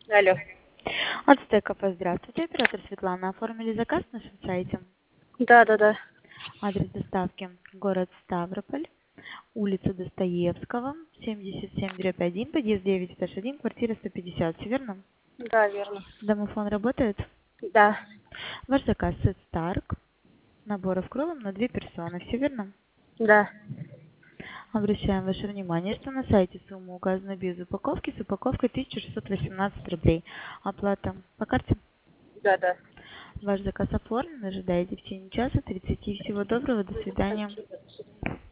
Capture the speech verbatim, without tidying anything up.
Алло. От Стекопа, здравствуйте. Оператор Светлана. Оформили заказ на нашем сайте. Да, да, да. Адрес доставки: город Ставрополь, улица Достоевского, семьдесят семь дробь один, подъезд девять, этаж один, квартира сто пятьдесят. Все верно? Да, верно. Домофон работает? Да. Ваш заказ Сет Старк. Наборов кровом на две персоны. Все верно? Да. Обращаем ваше внимание, что на сайте сумма указана без упаковки, с упаковкой тысяча шестьсот восемнадцать рублей. Оплата по карте. Да, да. Ваш заказ оформлен. Ожидайте в течение часа тридцати. Всего доброго. До свидания.